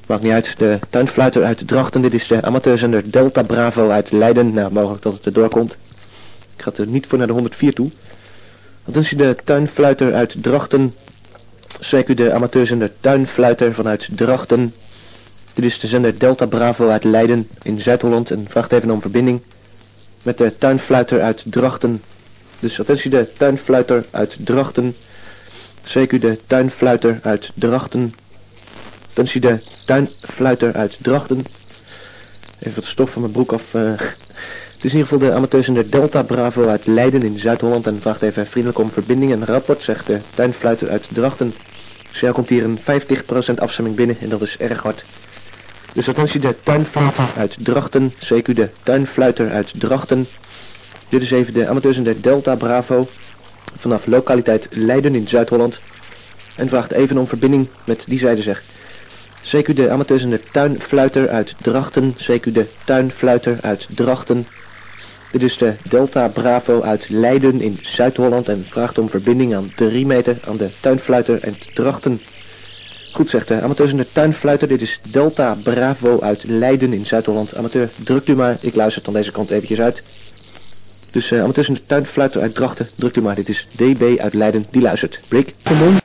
Maakt niet uit. De tuinfluiter uit Drachten. Dit is de amateurzender Delta Bravo uit Leiden. Nou, mogelijk dat het erdoor komt. Ik ga er niet voor naar de 104 toe. Attentie, de tuinfluiter uit Drachten. CQ de amateurzender Tuinfluiter vanuit Drachten. Dit is de zender Delta Bravo uit Leiden in Zuid-Holland. En vraagt even om verbinding met de tuinfluiter uit Drachten. Dus attentie, de tuinfluiter uit Drachten. CQ de tuinfluiter uit Drachten. Attentie, de tuinfluiter uit Drachten. Even wat stof van mijn broek af. Het is in ieder geval de amateurzender Delta Bravo uit Leiden in Zuid-Holland. En vraagt even vriendelijk om verbinding en rapport, zegt de tuinfluiter uit Drachten. Dus ja, komt hier een 50% afstemming binnen en dat is erg hard. Dus attentie, de tuinfluiter uit Drachten. CQ de tuinfluiter uit Drachten. Dit is even de amateurzender Delta Bravo vanaf lokaliteit Leiden in Zuid-Holland. En vraagt even om verbinding met die zijde, zeg. CQ de amateurzender Tuinfluiter uit Drachten. CQ de tuinfluiter uit Drachten. Dit is de Delta Bravo uit Leiden in Zuid-Holland en vraagt om verbinding aan 3 meter aan de tuinfluiter uit Drachten. Goed, zegt de amateurzender Tuinfluiter. Dit is Delta Bravo uit Leiden in Zuid-Holland. Amateur, drukt u maar. Ik luister dan deze kant eventjes uit. Dus amateurzender Tuinfluiter uit Drachten, drukt u maar. Dit is DB uit Leiden. Die luistert. Blik.